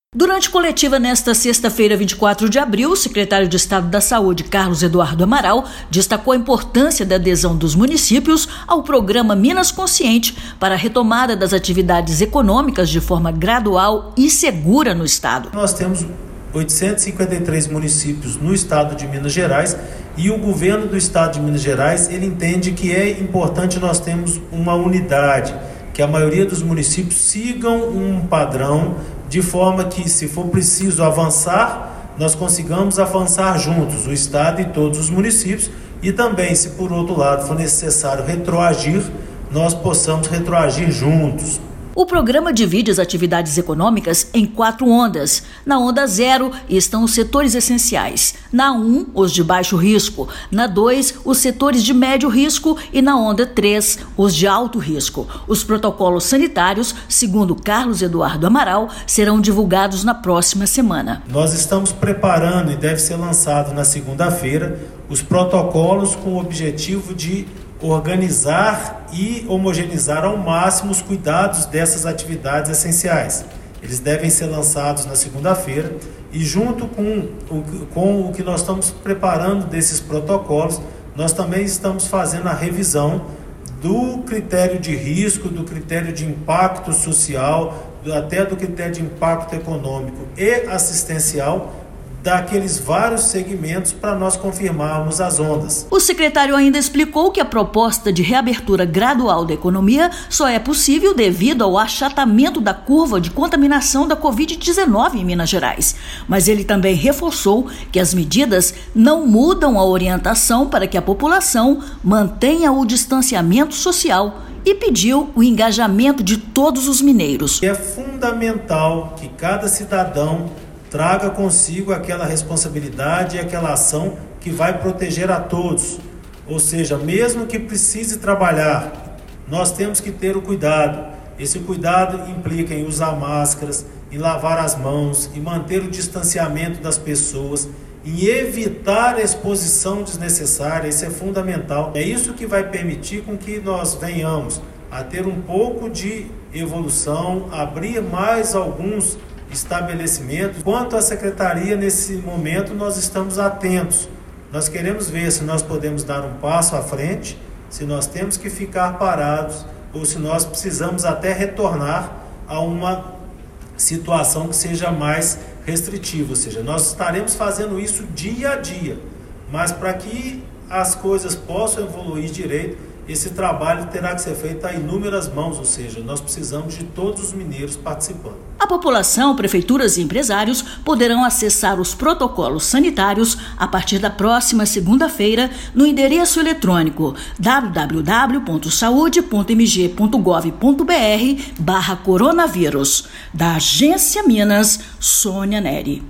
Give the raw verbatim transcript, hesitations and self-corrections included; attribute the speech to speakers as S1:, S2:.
S1: Durante coletiva nesta sexta-feira, vinte e quatro de abril, o secretário de Estado da Saúde, Carlos Eduardo Amaral, destacou a importância da adesão dos municípios ao programa Minas Consciente para a retomada das atividades econômicas de forma gradual e segura no estado.
S2: Nós temos oitocentos e cinquenta e três municípios no estado de Minas Gerais e o governo do estado de Minas Gerais ele entende que é importante nós termos uma unidade, que a maioria dos municípios sigam um padrão de forma que, se for preciso avançar, nós consigamos avançar juntos, o estado e todos os municípios, e também, se por outro lado for necessário retroagir, nós possamos retroagir juntos.
S1: O programa divide as atividades econômicas em quatro ondas. Na onda zero estão os setores essenciais. Na um, os de baixo risco. Na dois, os setores de médio risco. E na onda três, os de alto risco. Os protocolos sanitários, segundo Carlos Eduardo Amaral, serão divulgados na próxima semana.
S2: Nós estamos preparando e deve ser lançado na segunda-feira os protocolos com o objetivo de organizar e homogeneizar ao máximo os cuidados dessas atividades essenciais. Eles devem ser lançados na segunda-feira e junto com o, com o que nós estamos preparando desses protocolos, nós também estamos fazendo a revisão do critério de risco, do critério de impacto social, até do critério de impacto econômico e assistencial daqueles vários segmentos para nós confirmarmos as ondas.
S1: O secretário ainda explicou que a proposta de reabertura gradual da economia só é possível devido ao achatamento da curva de contaminação da covid dezenove em Minas Gerais. Mas ele também reforçou que as medidas não mudam a orientação para que a população mantenha o distanciamento social e pediu o engajamento de todos os mineiros.
S2: É fundamental que cada cidadão traga consigo aquela responsabilidade e aquela ação que vai proteger a todos. Ou seja, mesmo que precise trabalhar, nós temos que ter o cuidado. Esse cuidado implica em usar máscaras, em lavar as mãos, em manter o distanciamento das pessoas, em evitar a exposição desnecessária. Isso é fundamental. É isso que vai permitir com que nós venhamos a ter um pouco de evolução, abrir mais alguns estabelecimentos. Quanto à secretaria, nesse momento nós estamos atentos. Nós queremos ver se nós podemos dar um passo à frente, se nós temos que ficar parados ou se nós precisamos até retornar a uma situação que seja mais restritiva. Ou seja, nós estaremos fazendo isso dia a dia, mas para que as coisas possam evoluir direito, esse trabalho terá que ser feito a inúmeras mãos, ou seja, nós precisamos de todos os mineiros participando.
S1: A população, prefeituras e empresários poderão acessar os protocolos sanitários a partir da próxima segunda-feira no endereço eletrônico w w w ponto saúde ponto m g ponto gov ponto b r barra coronavírus. Da Agência Minas, Sônia Neri.